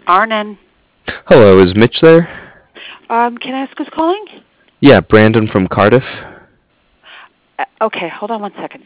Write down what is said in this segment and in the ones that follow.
Arnon. Hello, is Mitch there? Can I ask who's calling? Yeah, Brandon from Cardiff. Okay, hold on one second.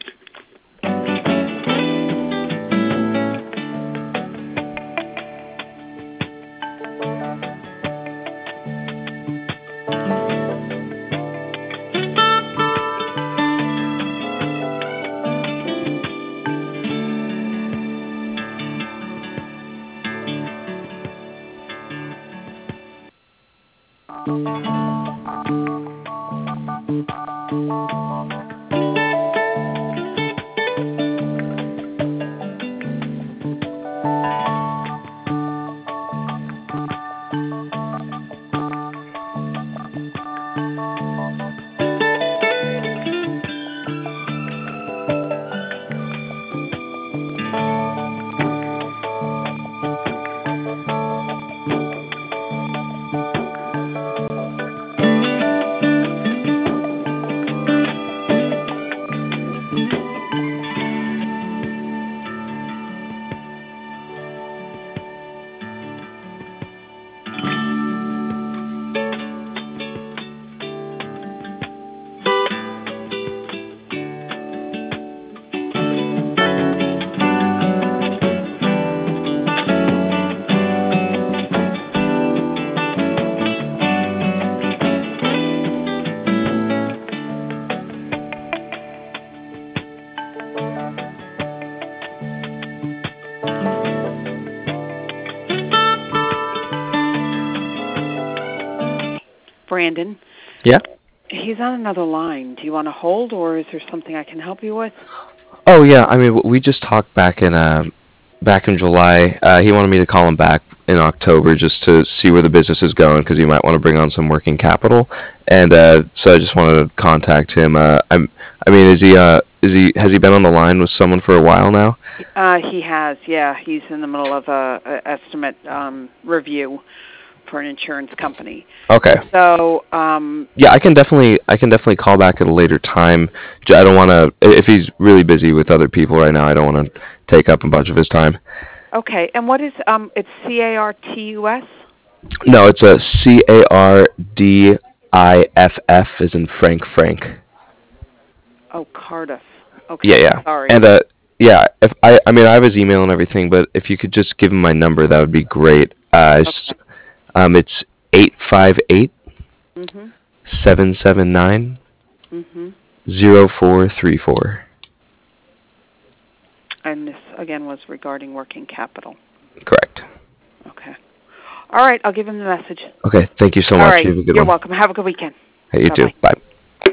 Brandon. Yeah? He's on another line. Do you want to hold, or is there something I can help you with? Oh, yeah, I mean, we just talked back in July. He wanted me to call him back in October just to see where the business is going because he might want to bring on some working capital. And so I just wanted to contact him. I mean, has he been on the line with someone for a while now? He has, yeah. He's in the middle of a estimate review for an insurance company. Okay. So, yeah, I can definitely call back at a later time. I don't want to if he's really busy with other people right now. I don't want to take up a bunch of his time. okay. And what is it's CARTUS? No, it's a Cardiff, as in Frank. Oh, Cardiff. Yeah, Okay. yeah. Sorry. And yeah, if I mean I have his email and everything, but if you could just give him my number, that would be great. Okay. It's 858 Mhm. 779 Mhm. 0434. And this again was regarding working capital. Correct. Okay. All right. I'll give him the message. Okay, thank you so All much. right. You have a good You're one. welcome. Have a good weekend. Hey, you too. Bye-bye. Bye.